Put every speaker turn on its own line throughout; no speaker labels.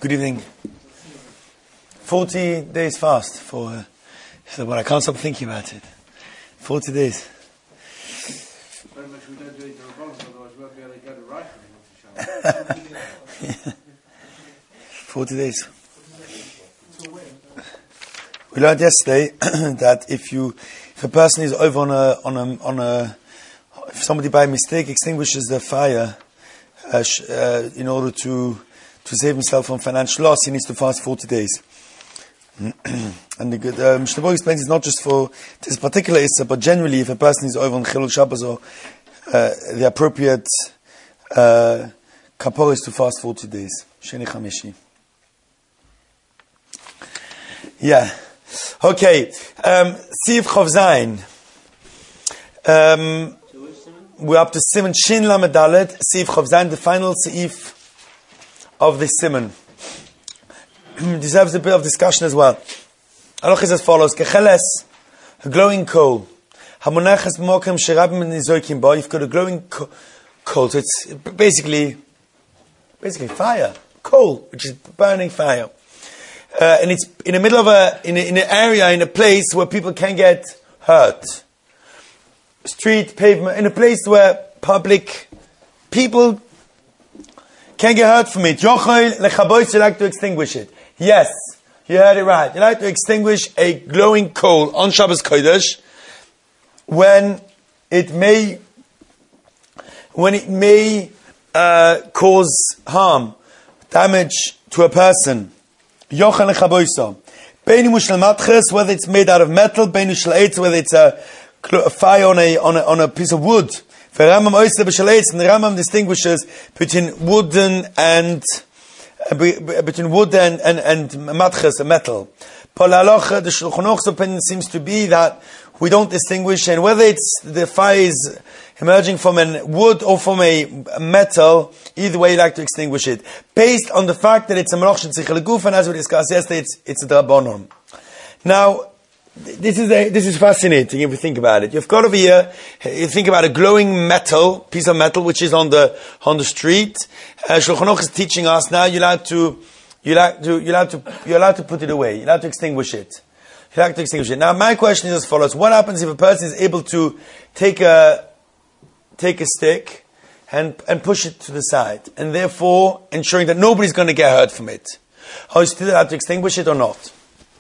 Good evening. 40 days fast for, well, I can't stop thinking about it. 40 days.
Very much we don't do it to Rabbanon, otherwise we won't be able to go to Reich
40 days. We learned yesterday that if a person is over if somebody by mistake extinguishes the fire in order to save himself from financial loss, he needs to fast 40 days. And the Mishnah Berurah explains it's not just for this particular Issa, but generally if a person is over on Chilul Shabbos or the appropriate kapara is to fast 40 days. Sheni Chamishi. Yeah. Okay. Siv Chav Zayin. We're up to Siman Shin Lamed Dalet, Siv Chav Zayin, the final Siv of the Siman. Deserves a bit of discussion as well. Halach is as follows: Kecheles, a glowing coal. Hamonachas b'mokem sherabim nizoykim bo. You've got a glowing coal, so it's basically fire, coal, which is burning fire, and it's in the middle of in an area, in a place where people can get hurt. Street, pavement, in a place where people can get hurt from it. Yochel lechabois, you like to extinguish it. Yes, you heard it right. You like to extinguish a glowing coal on Shabbos Kodesh when it may cause harm, damage to a person. Yochel lechaboisa. Beinu mushel matches, whether it's made out of metal, beinu shel eitz, whether it's a fire on a piece of wood. The Rambam distinguishes between wood and matches, a metal. The Shulchan Aruch's opinion seems to be that we don't distinguish, and whether it's the fire is emerging from a wood or from a metal, either way you like to extinguish it, based on the fact that it's a melach shel guf, and as we discussed yesterday, it's a drabanon. Now, this is fascinating if you think about it. You've got over here, you think about a glowing piece of metal, which is on the street. Shulchan Aruch is teaching us now you're allowed to put it away. You're allowed to extinguish it. Now my question is as follows: what happens if a person is able to take a stick and push it to the side, and therefore ensuring that nobody's going to get hurt from it? Are you still allowed to extinguish it or not?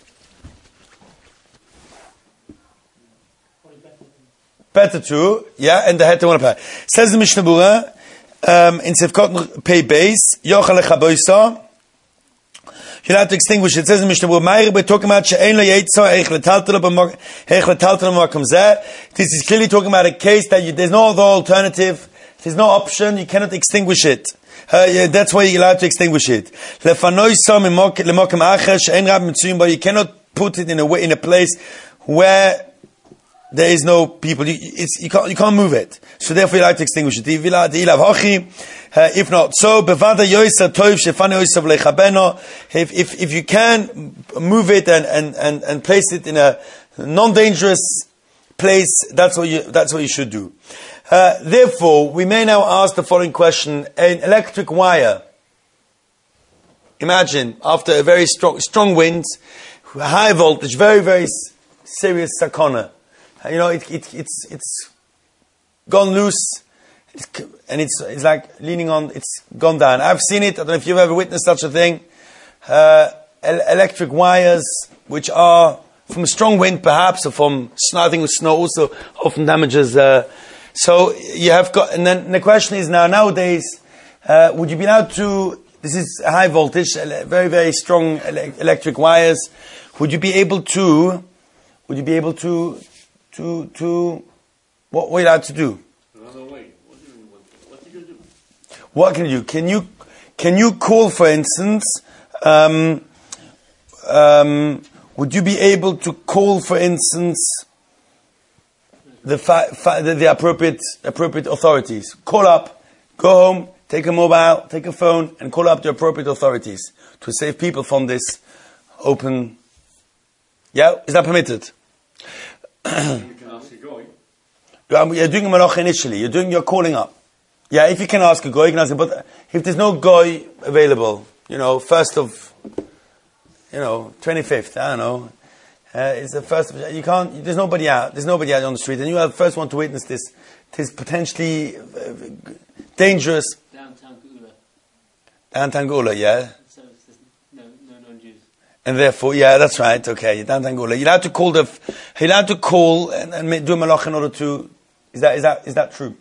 Better to, yeah, and the head to one apply. Says the Mishnah Berurah, in Sefkot Pei Beis, Yochel lechaboisa, you'll have to extinguish it. It says in the Mishnah Berurah, we're talking about she'ein lo yetzo, eich letaltelo b'makom zeh. This is clearly talking about a case that there's no other alternative, there's no option, you cannot extinguish it. That's why you're allowed to extinguish it. Lefanoisa lemokem acher, she'ein rab mitzuyim bo, you cannot put it in a place where there is no people. You can't move it. So therefore you like to extinguish it. If not, so if you can move it and place it in a non-dangerous place, that's what you should do. Therefore, we may now ask the following question: an electric wire. Imagine after a very strong wind, high voltage, very very serious sakana. It's gone loose, and it's like leaning on. It's gone down. I've seen it. I don't know if you've ever witnessed such a thing. Electric wires, which are from strong wind, perhaps, or from snow. I think snow also often damages. So you have got, and then the question is nowadays, would you be allowed to? This is high voltage, very very strong electric wires. Would you be able to? What are you allowed to do?
Another way. What are you going to do?
What can you do? Can you call, for instance, would you be able to call, for instance, the appropriate authorities? Call up, go home, take a mobile, take a phone, and call up the appropriate authorities to save people from this open. Yeah, is that permitted?
You can ask a goy.
You're doing a malacha initially. You're calling up. Yeah, if you can ask a goy, you can ask him. But if there's no goy available, 1st of, 25th, I don't know. It's the first. You can't. There's nobody out. There's nobody out on the street, and you are the first one to witness this. This potentially dangerous. Downtown Gula, yeah.
So there's no non-Jews.
And therefore, yeah, that's right. Okay, downtown Gula. You're allowed to call and do a malach in order to. Is that true?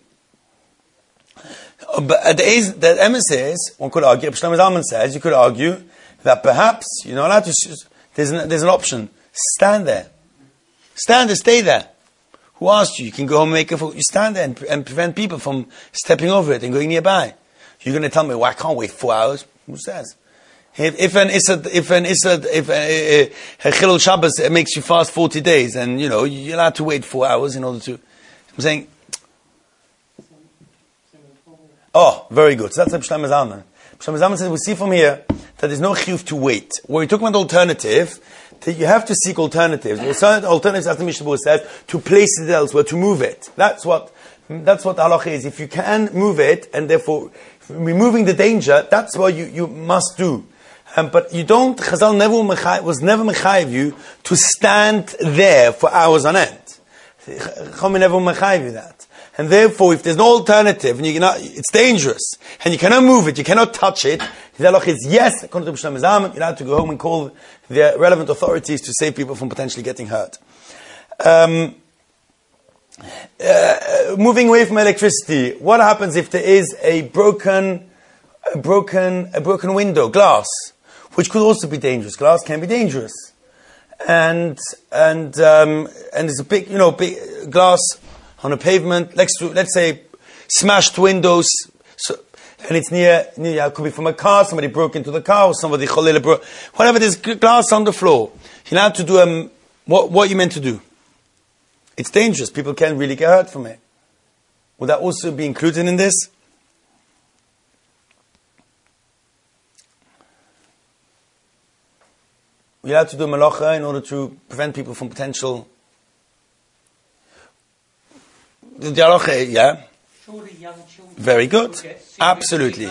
But the Emes says, one could argue. Shlomo Zalman says you could argue that perhaps you're not allowed to. There's an option. Stand there. Stay there. Who asked you? You can go home and make you stand there and prevent people from stepping over it and going nearby. You're going to tell me, well, I can't wait 4 hours. Who says? If a Chilul Shabbos makes you fast 40 days, and you're allowed to wait 4 hours in order to. I'm saying. Oh, very good. So that's Shlomo Zalman. Shlomo Zalman says we see from here that there's no chiyuv to wait. When we're talking about alternative, you have to seek alternatives. Alternatives, as the Mishnah says, to place it elsewhere, to move it. That's what the halacha is. If you can move it, and therefore removing the danger, that's what you must do. But you don't. Chazal was never mechayev you to stand there for hours on end. Chachamim never mechayev you that. And therefore, if there's no alternative, and it's dangerous, and you cannot move it, you cannot touch it, the halacha is yes, according to Shlomo Zalman, you're allowed to go home and call the relevant authorities to save people from potentially getting hurt. Moving away from electricity, what happens if there is a broken window, glass, which could also be dangerous? Glass can be dangerous, and there's a big glass on a pavement, let's say smashed windows, and it's near, it could be from a car, somebody broke into the car, or somebody broke, whatever, there's glass on the floor. You're allowed to do what you meant to do. It's dangerous, people can really get hurt from it. Would that also be included in this? You're allowed to do malacha in order to prevent people from potential. The halacha, yeah.
Surely young children.
Very good. Absolutely.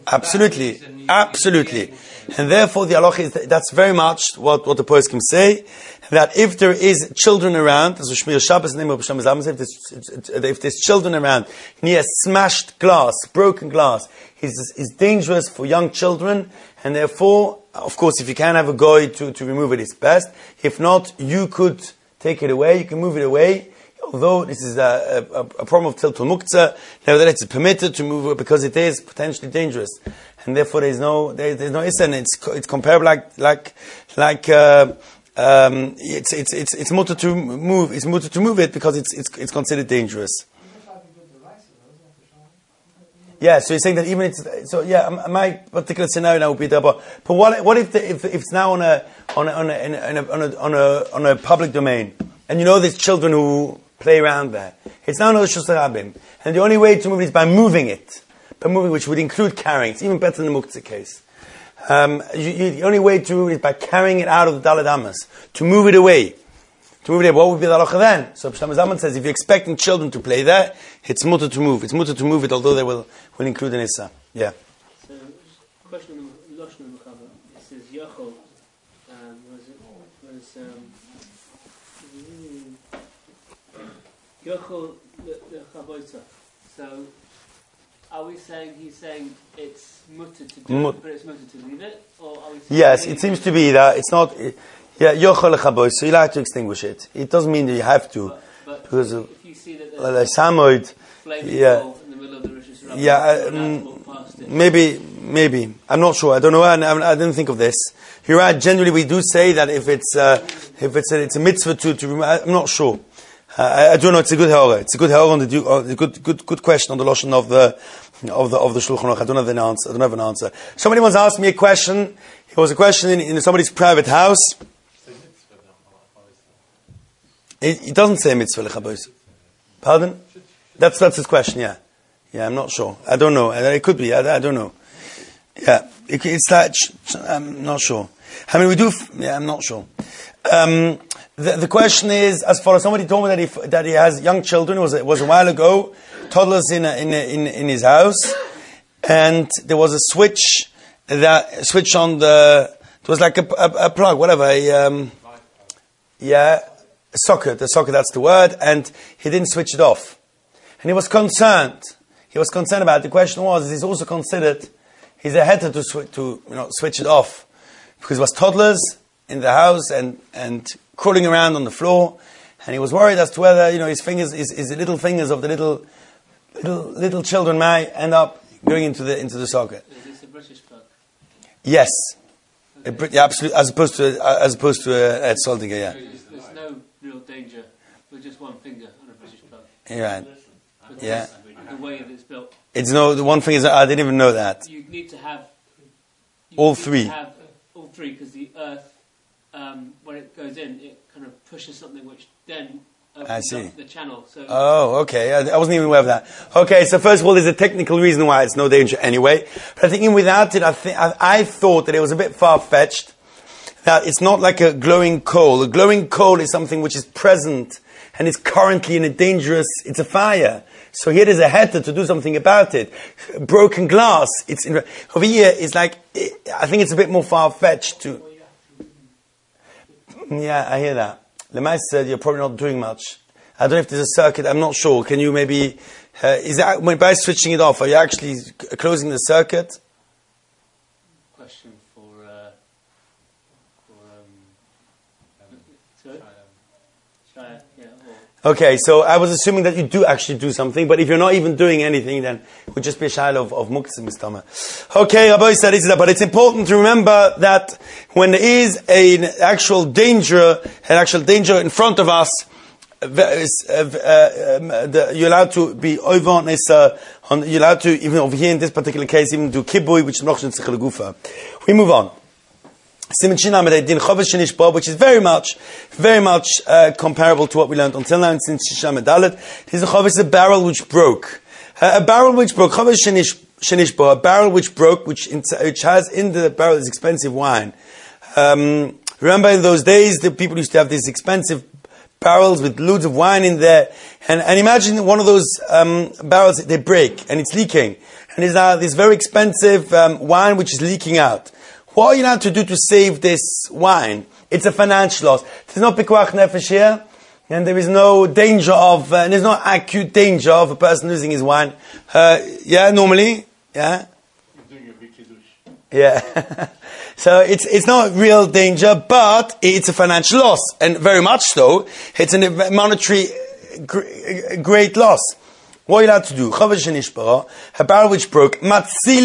And therefore, the halacha is that's very much what the poskim say, that if there is children around, as Shmir Shabbos name of Shlomo Zalman says, if there's children around near smashed glass, broken glass, is dangerous for young children, and therefore, of course, if you can have a goy to remove it, it's best. If not, you could take it away. You can move it away. Although this is a problem of tiltul muktzah, nevertheless it's permitted to move it because it is potentially dangerous, and therefore there's no issa, and it's comparable like it's mutter to move. It's mutter to move it because it's considered dangerous. Yeah, so you're saying that even my particular scenario now would be there, but what if it's now on a public domain, and there's children who play around there. It's now no Reshus Harabim. And the only way to move it is by moving it. Which would include carrying. It's even better than the Muktzah case. The only way to move it is by carrying it out of the Daled Amas. To move it away. What would be the halacha then? So Shlomo Zalman says, if you're expecting children to play there, it's mutter to move. It's mutter to move it, although they will include an Issa. Yeah.
So, question on Lashon Mechava. It says, Yochel, Yochel lechaboisa. So, are we saying he's saying it's mutter to do it, but it's mutter to leave it, or are we saying?
Yes, it seems to be that it's not. Yeah, Yochel lechaboisa. So you like to extinguish it. It doesn't mean that you have to,
but
because
if you see that
there's samoid.
In the middle of the Rishus Rabbah,
maybe. I'm not sure. I don't know. I didn't think of this. You're right. Generally, we do say that if it's a mitzvah to remove. I'm not sure. I don't know. It's a good ha'ara. It's a good ha'ara on the good question on the lashon of the Shulchan Aruch. I don't have an answer. Somebody once asked me a question. It was a question in somebody's private house. It doesn't say mitzvah lechabois. Pardon? That's his question. Yeah, I'm not sure. I don't know. It could be. I don't know. Yeah, it's that. I'm not sure. I mean, we do. Yeah, I'm not sure. The question is as follows. Somebody told me that he has young children. It was a while ago. Toddlers in his house, and there was a switch, that switch on it was like a plug, whatever, a socket, that's the word, and he didn't switch it off. And he was concerned. He was concerned about it. The question was, he's also considered, he's a heter to switch it off. Because there was toddlers in the house and crawling around on the floor, and he was worried as to whether, his fingers, his little fingers of the little children may end up going into the socket.
Is this a British plug?
Yes.
Okay.
Yeah, absolutely. As opposed to a Soldinger, yeah.
There's no real danger with just one finger on a British plug.
Right.
But
Yeah.
The way that it's built.
The one thing is, I didn't even know that.
You need to have
All three.
All three, because the earth, when it goes in, it kind of pushes something which then opens up the channel. So
Oh, okay. I wasn't even aware of that. Okay, so first of all, there's a technical reason why it's no danger anyway. But I think even without it, I thought that it was a bit far-fetched. That it's not like a glowing coal. A glowing coal is something which is present and is currently in it's a fire. So here there's a heter to do something about it. Broken glass. Over here, it's like, I think it's a bit more far-fetched to... Yeah, I hear that. Lemais said you're probably not doing much. I don't know if there's a circuit, I'm not sure. Can you maybe... by switching it off, are you actually closing the circuit?
question for Shia, yeah.
Okay, so I was assuming that you do actually do something, but if you're not even doing anything, then it would just be a shayla of muktzah mistama. Okay, Rabbi said it, but it's important to remember that when there is an actual danger in front of us, you're allowed to be over on this, you're allowed to, even over here in this particular case, even do kibui, which is noch in tzechel gufa. We move on. Siman Shin Lamed Din Chovesh Shenish Bo, which is very much comparable to what we learned until now in Siman Shin Lamed Dalet. This is a barrel which broke. A barrel which broke. Chovesh Shenish Bo, a barrel which broke, which has in the barrel this expensive wine. Remember in those days, the people used to have these expensive barrels with loads of wine in there. And imagine one of those barrels, they break and it's leaking. And there's now this very expensive wine which is leaking out. What are you allowed to do to save this wine? It's a financial loss. There's no pikuach nefesh here, and there is no danger of, there's no acute danger of a person losing his wine. Normally, yeah. Yeah. So it's not real danger, but it's a financial loss, and very much so. It's a monetary great loss. What are you allowed to do? A barrel which broke. You're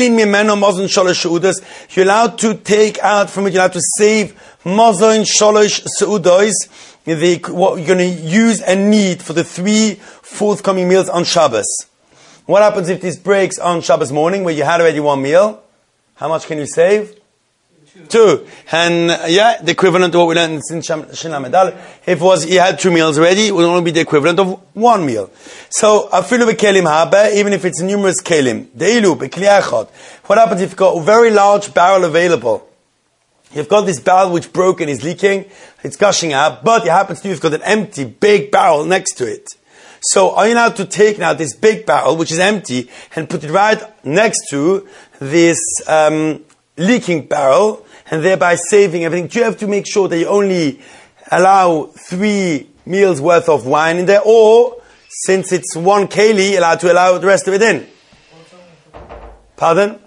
allowed to take out from it, you're allowed to save mazon shalosh seudos, what you're going to use and need for the 3 forthcoming meals on Shabbos. What happens if this breaks on Shabbos morning, where you had already 1 meal? How much can you save? 2. And the equivalent of what we learned in Shin Lamed Dalet. If he had 2 meals already, it would only be the equivalent of 1 meal. So, afilu bekelim habe, even if it's numerous kelim. Deilu bekli echad. What happens if you've got a very large barrel available? You've got this barrel which broke and is leaking, it's gushing out, but you've got an empty, big barrel next to it. So, are you allowed to take now this big barrel, which is empty, and put it right next to this leaking barrel, and thereby saving everything? Do you have to make sure that you only allow 3 meals worth of wine in there, or since it's 1 keli, allowed to allow the rest of it in? Pardon?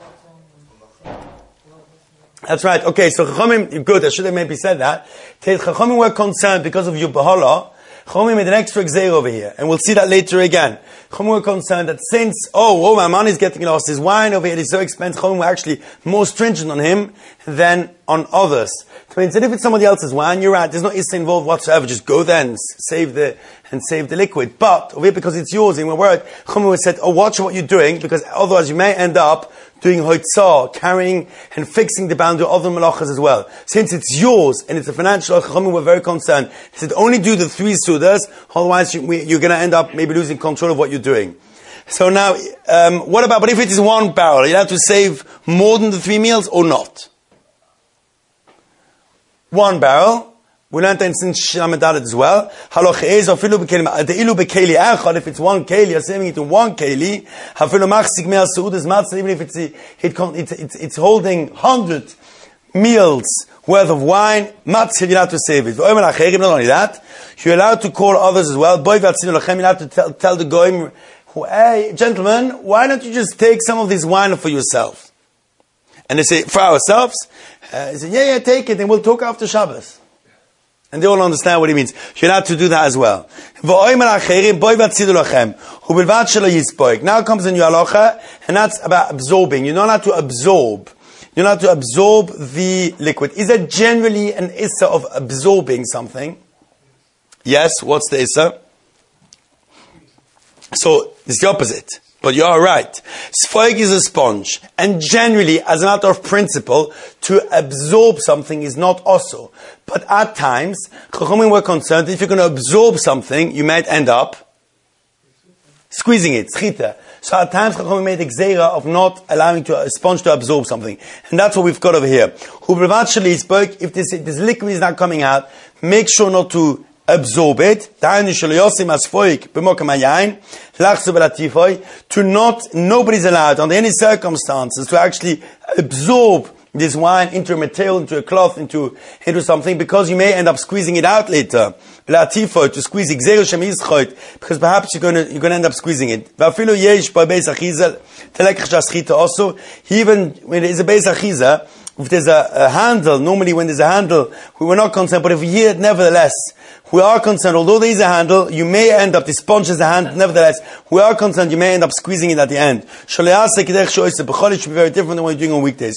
That's right. Okay, so Chachamim, good, I should have maybe said that. Chachamim were concerned because of your Bahala. Chachamim made an extra gzeir over here, and we'll see that later again. Chachamim were concerned that since, my money is getting lost, his wine over here is so expensive, Chachamim were actually more stringent on him than on others. So instead, if it's somebody else's wine, you're right, there's no issa involved whatsoever, just go there and save the liquid. But, over here, because it's yours, and we're worried, Chachamim said, watch what you're doing, because otherwise you may end up doing hoitzah, carrying and fixing the boundary of other malachas as well. Since it's yours and it's a financial, Chachamim were very concerned. They said, only do the 3 sudas, otherwise you're going to end up maybe losing control of what you're doing. So now, but if it is 1 barrel, are you allowed to save more than the 3 meals or not? 1 barrel, We learned in Sin Shinamadalit as well. Halacha is afilu bekeli echad. If it's one keli, you're saving it to one keli. Hafilu machzik me'al seudas matzah. Even if it's holding 100 meals worth of wine, matzah, you're allowed to save it. Not only that, you're allowed to call others as well. You're allowed to tell the goyim, hey, gentlemen, why don't you just take some of this wine for yourself? And they say, for ourselves? They say, yeah, take it, and we'll talk after Shabbos. And they all understand what he means. You're allowed to do that as well. Now comes a new halacha, and that's about absorbing. You're not allowed to absorb. You're not allowed to absorb the liquid. Is there generally an issa of absorbing something? Yes, what's the issa? So, it's the opposite. But you are right. Sfoig is a sponge. And generally, as a matter of principle, to absorb something is not also. But at times, Chachamim were concerned that if you're going to absorb something, you might end up squeezing it, schita. So at times, Chachamim made a gzeira of not allowing a sponge to absorb something. And that's what we've got over here. If this liquid is not coming out, make sure not to absorb it. Nobody's allowed under any circumstances to actually absorb this wine into a material, into a cloth, into something, because you may end up squeezing it out later. To squeeze it, because perhaps you're going to end up squeezing it. Also, even when there is a beis achiza, if there's a handle, normally when there's a handle, we were not concerned, but if we hear it nevertheless, we are concerned, although there is a handle, you may end up, the sponge has a hand, nevertheless, we are concerned, you may end up squeezing it at the end. It should be very different than what you're doing on weekdays.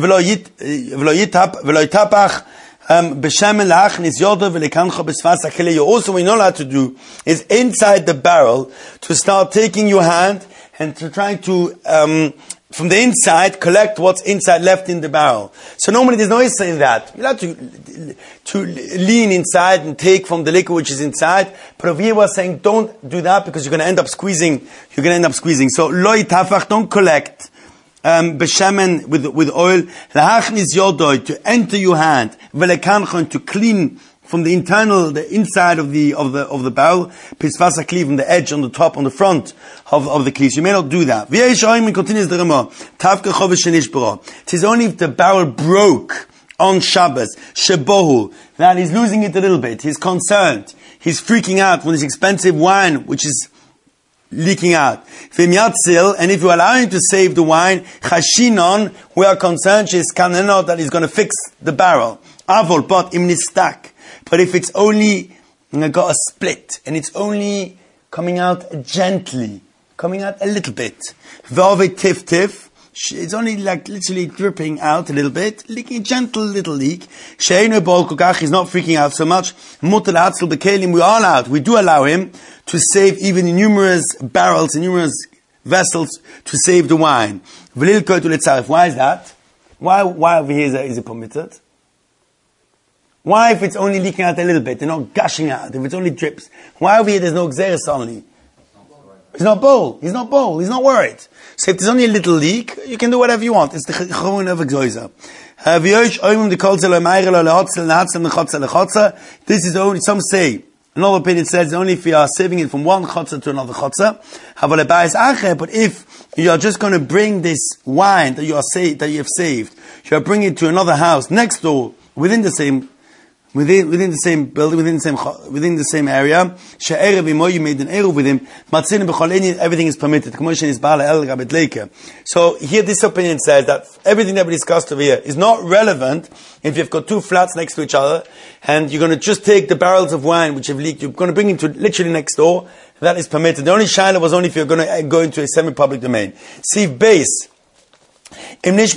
Also, what you're not allowed to do is inside the barrel to start taking your hand and to try to, from the inside, collect what's inside left in the barrel. So normally there's no issue in that. You're allowed to lean inside and take from the liquid which is inside. But over here we're saying don't do that because you're going to end up squeezing. So lo yitafach, don't collect beshemen with oil. Lahachnis yodoi, to enter your hand. Velekanchon, to clean from the inside of the barrel, pisvasa kli, from the edge, on the top, on the front of the kli. So you may not do that. Continues the Rama. It is only if the barrel broke on Shabbos, shebohu, that he's losing it a little bit. He's concerned. He's freaking out from this expensive wine, which is leaking out. And if you allow him to save the wine, chashinon, we are concerned, that he's going to fix the barrel. Avol, but imnistak. But if it's only got a split, and it's only coming out gently, coming out a little bit, it's only like literally dripping out a little bit, leaking a gentle little leak. He's not freaking out so much. We are allowed, we do allow him to save even in numerous barrels, in numerous vessels, to save the wine. Why is that? Why over here is it permitted? Why, if it's only leaking out a little bit, they're not gushing out, if it's only drips? Why over here there's no xeris only? He's not bold. He's not worried. So if there's only a little leak, you can do whatever you want. It's the chachamim of gzoiza. This is only, some say, another opinion says, only if you are saving it from one chotzer to another chotzer. But if you are just going to bring this wine that you have saved, you are bringing it to another house next door, within the same building, within the same area, you made an eruv with him, everything is permitted. So here this opinion says that everything that we discussed over here is not relevant if you've got two flats next to each other, and you're going to just take the barrels of wine which have leaked, you're going to bring them to literally next door, that is permitted. The only shaila was only if you're going to go into a semi-public domain. Siv base. So you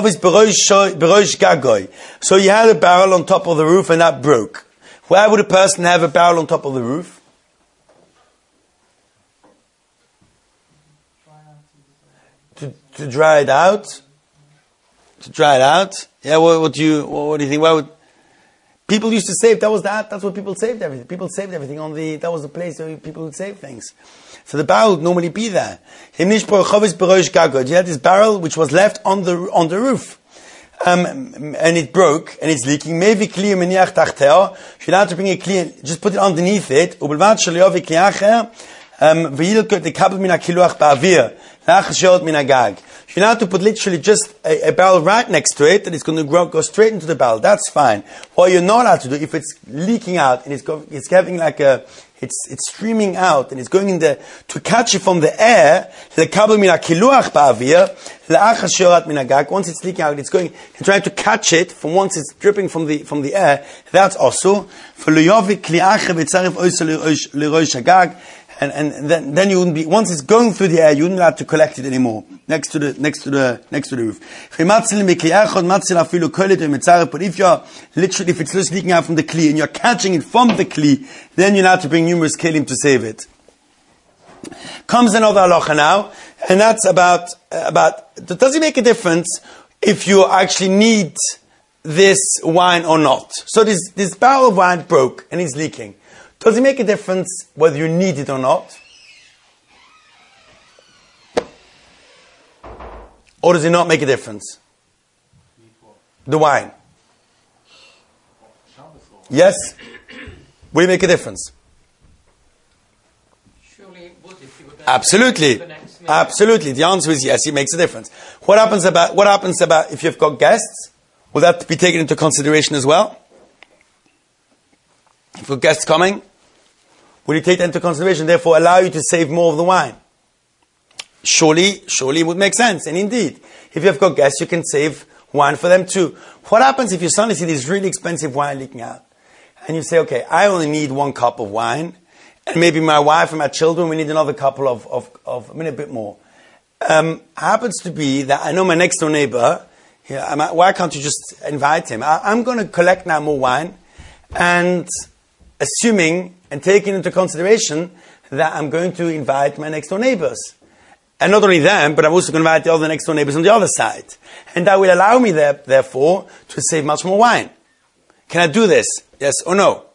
had a barrel on top of the roof and that broke. Why would a person have a barrel on top of the roof? To dry it out? To dry it out? Yeah, what do you think? Why would people used to save? That's what people saved everything. People saved everything that was the place where people would save things. So the barrel would normally be there. You had this barrel which was left on the roof. and it broke, and it's leaking, maybe kli meniach tachter, you're allowed to bring a kli, just put it underneath it, ubelvat shaliovi kli acher, v'yilkot the kabel min ha-kiluach ba'avir, la'achashot min ha-gag. You're allowed to put literally just a barrel right next to it, and it's going to go straight into the barrel. That's fine. What you're not allowed to do, if it's leaking out, and it's having like it's streaming out, and it's going in the, to catch it from the air, lekabel min ha-kiluach ba'avir, la'achashot min ha-gag. Once it's leaking out, it's trying to catch it from once it's dripping from the air. That's also for luyovi kli acher v'tzarif oisel l'rosh ha-gag. And then you wouldn't be, once it's going through the air, you wouldn't have to collect it anymore next to the roof. But if if it's just leaking out from the kli and you're catching it from the kli, then you have to bring numerous kelim to save it. Comes another halacha now, and that's about does it make a difference if you actually need this wine or not? So this barrel of wine broke and it's leaking. Does it make a difference whether you need it or not? Or does it not make a difference? The wine. Yes? Will it make a difference?
Surely it would if you were going
Absolutely.
to the next meal.
Absolutely. The answer is yes, it makes a difference. What happens about if you've got guests? Will that be taken into consideration as well? If you've got guests coming, will you take that into consideration, therefore allow you to save more of the wine? Surely it would make sense. And indeed, if you've got guests, you can save wine for them too. What happens if you suddenly see this really expensive wine leaking out? And you say, okay, I only need 1 cup of wine, and maybe my wife and my children, we need another couple of a bit more. Happens to be that I know my next door neighbor, why can't you just invite him? I'm going to collect now more wine, and assuming and taking into consideration that I'm going to invite my next door neighbors. And not only them, but I'm also going to invite the other next door neighbors on the other side. And that will allow me, therefore, to save much more wine. Can I do this? Yes or no?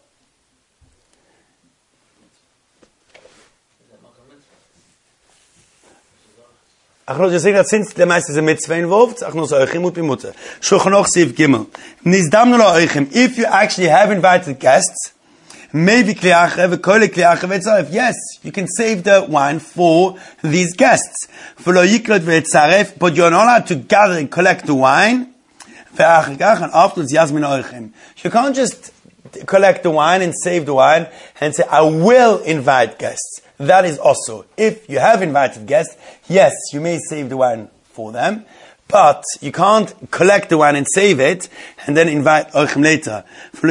Ach no, just saying that since the meiste is mitzvah involved, ach no, so euchim ut bimutter. Shulchan Aruch Sif Gimel. Nizdamnu lo euchim. If you actually have invited guests, maybe yes, you can save the wine for these guests. But you're not allowed to gather and collect the wine. And afterwards, you can't just collect the wine and save the wine and say, I will invite guests. That is also, if you have invited guests, yes, you may save the wine for them. But you can't collect the wine and save it and then invite oichem later.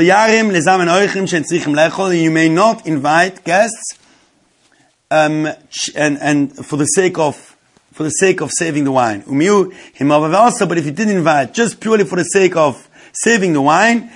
You may not invite guests and for the sake of saving the wine. But if you didn't invite just purely for the sake of saving the wine,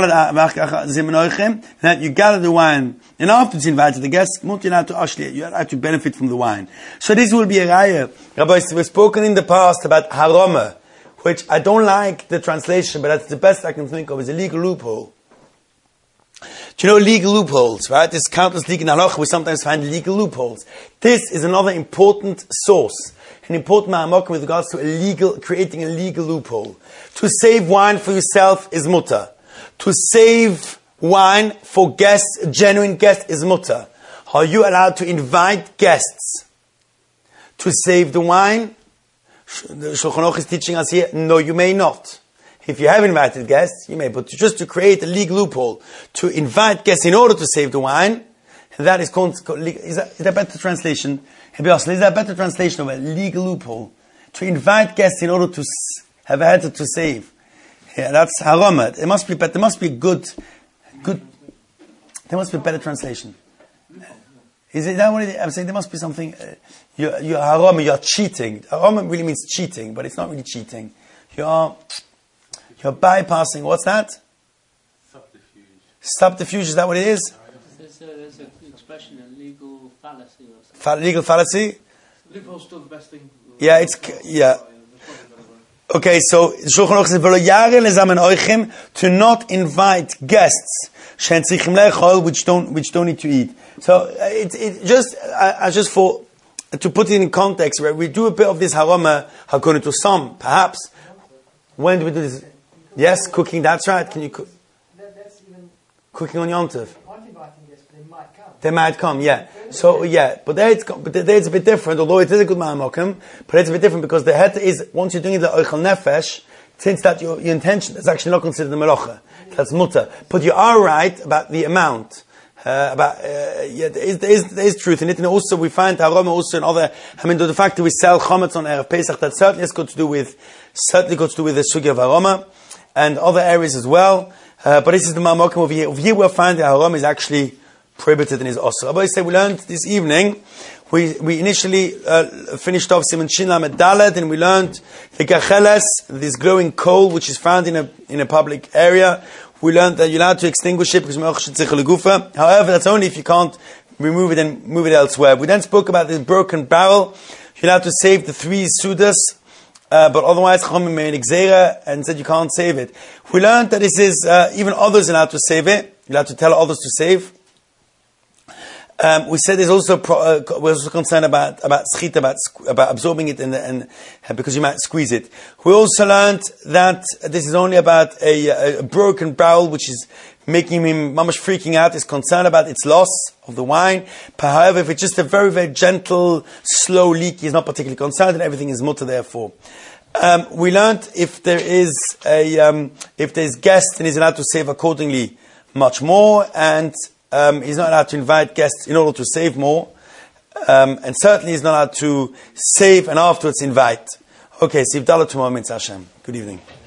that you gather the wine and afterwards invited the guests, you have to benefit from the wine. So this will be a raya. Rabbi, we've spoken in the past about haroma, which I don't like the translation, but that's the best I can think of, is a legal loophole. Do you know legal loopholes, right? There's countless legal halacha, we sometimes find legal loopholes. This is another important source, an important ma'amokim with regards to creating a legal loophole. To save wine for yourself is mutter. To save wine for guests, genuine guests, is mutter. Are you allowed to invite guests to save the wine? The Shulchan Aruch is teaching us here, no, you may not. If you have invited guests, you may, but just to create a legal loophole, to invite guests in order to save the wine, that is called, is that a better translation? Is that a better translation of a legal loophole? To invite guests in order to have had to save. Yeah, that's haroma. There must be good, there must be a better translation. Is it that what it is? I'm saying there must be something, you're haroma, you're cheating. Haroma really means cheating, but it's not really cheating. You're bypassing, what's that?
Subterfuge.
Subterfuge, is that what it is?
There's an expression, a legal fallacy or something.
Legal fallacy?
Loophole's still the best thing.
Yeah, yeah. Okay, so Shulchan Aruch says, to not invite guests which don't need to eat. So just for to put it in context, where we do a bit of this haroma according to some, perhaps. When do we do this? Yes, cooking, that's right. Can you cook?
That's even
Cooking on Yom Tov.
not inviting guests, but they might come.
They might come, yeah. So, yeah, but there it's a bit different, although it is a good ma'amokim, but it's a bit different because the het is, once you're doing the oichel nefesh, since that your intention is actually not considered the melacha. That's mutter. But you are right about the amount. Yeah, there is truth in it, and also we find haroma also in other. The fact that we sell chametz on erev Pesach, that certainly has got to do with the sugya of haroma and other areas as well. But this is the ma'amokim over here. Over here we'll find that haroma is actually prohibited in his osir. But I say we learned this evening. We initially finished off Siman Shin Lamed Daled, and we learned the gacheles, this glowing coal which is found in a public area. We learned that you're allowed to extinguish it because however, that's only if you can't remove it and move it elsewhere. We then spoke about this broken barrel. You're allowed to save the 3 sudas, but otherwise Chachamim made an gzeira and said you can't save it. We learned that this is even others are allowed to save it. You're allowed to tell others to save. We said there's also we're also concerned about schit, about absorbing it and because you might squeeze it. We also learned that this is only about a broken barrel, which is making him mamash freaking out. Is concerned about its loss of the wine. However, if it's just a very very gentle, slow leak, he's not particularly concerned, and everything is mutter. Therefore, we learned if there's guests, then he's allowed to save accordingly much more, and he's not allowed to invite guests in order to save more. And certainly he's not allowed to save and afterwards invite. Okay, Sivdala tomorrow, Mitzvah Hashem. Good evening.